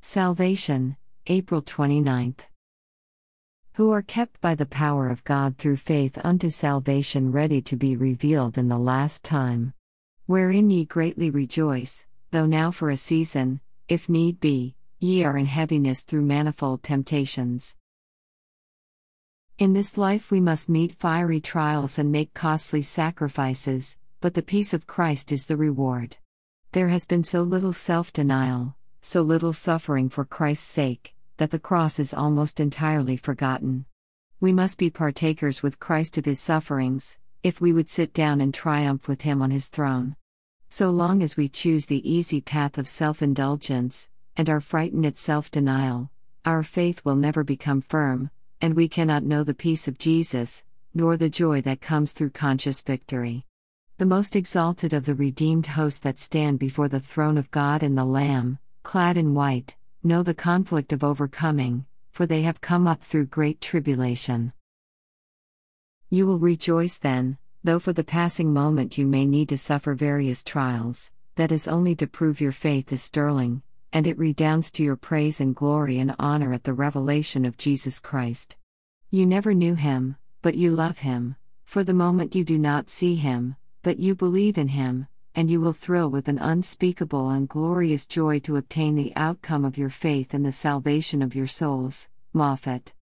Salvation, April 29th. Who are kept by the power of God through faith unto salvation, ready to be revealed in the last time. Wherein ye greatly rejoice, though now for a season, if need be, ye are in heaviness through manifold temptations. In this life we must meet fiery trials and make costly sacrifices, but the peace of Christ is the reward. There has been so little self-denial, so little suffering for Christ's sake, that the cross is almost entirely forgotten. We must be partakers with Christ of his sufferings, if we would sit down and triumph with him on his throne. So long as we choose the easy path of self-indulgence, and are frightened at self-denial, our faith will never become firm, and we cannot know the peace of Jesus, nor the joy that comes through conscious victory. The most exalted of the redeemed host that stand before the throne of God and the Lamb, clad in white, know the conflict of overcoming, for they have come up through great tribulation. You will rejoice then, though for the passing moment you may need to suffer various trials, that is only to prove your faith is sterling, and it redounds to your praise and glory and honor at the revelation of Jesus Christ. You never knew him, but you love him. For the moment you do not see him, but you believe in him, and you will thrill with an unspeakable and glorious joy to obtain the outcome of your faith and the salvation of your souls. Moffat.